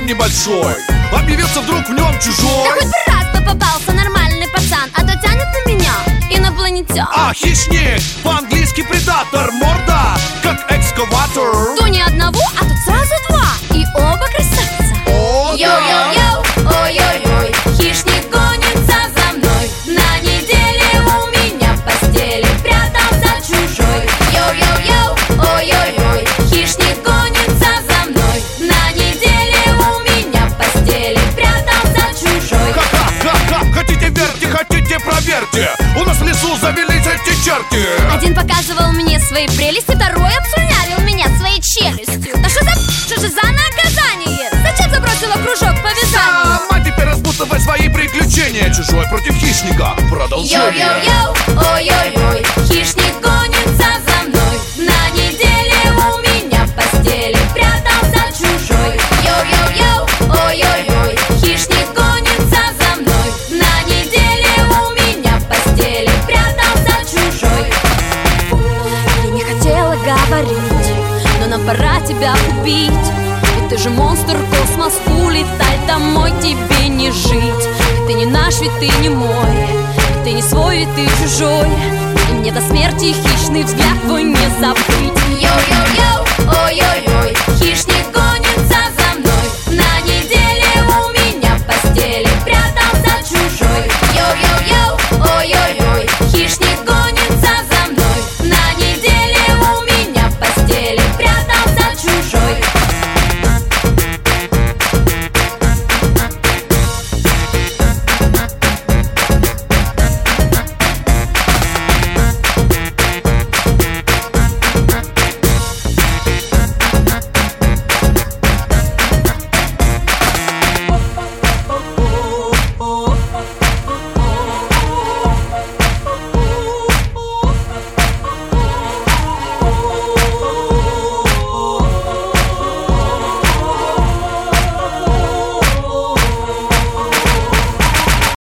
совсем небольшой. Объявился вдруг в нем чужой. Да хоть бы раз бы попался нормальный пацан, а то тянет на меня инопланетян. А хищник, по-английски предатор, морда как экскаватор. То не одного, а тут сразу два, и оба красавца. О, Йоу-йоу-йоу, ой-ой-ой, хищник гонится за мной. На неделе у меня в постели прятался чужой. Йоу-йоу-йоу, ой-ой-ой, хищник гонится за мной. На неделе у меня в постели прятался чужой. Ха-ха-ха-ха, хотите верьте, хотите проверьте. У нас в лесу завелись эти черти. Один показывал мне свои прелести, второй обслюнявил меня своей челюстью. Да что же за наказание? Зачем забросила кружок по вязанию? Сама теперь распутывай свои приключения. Чужой против хищника, продолжение. Йоу-йоу-йоу, ой-ой-ой, хищник гонится за мной. На неделе у меня в постели прятался чужой. Йоу-йоу-йоу, ой-ой-ой, хищник гонится за мной. На неделе у меня в постели прятался чужой. Я не хотела говорить, но нам пора тебя убить. Ведь ты же монстр, космос, улетай домой, тебе не жить. Ты не наш, ведь ты не мой, ты не свой, ведь ты чужой. И мне до смерти хищный взгляд твой не забыть. Йоу-йоу-йоу, ой-ой-ой, хищник гонится за мной. На неделе у меня в постели прятался чужой. Йоу-йоу-йоу, ой-ой-ой, хищник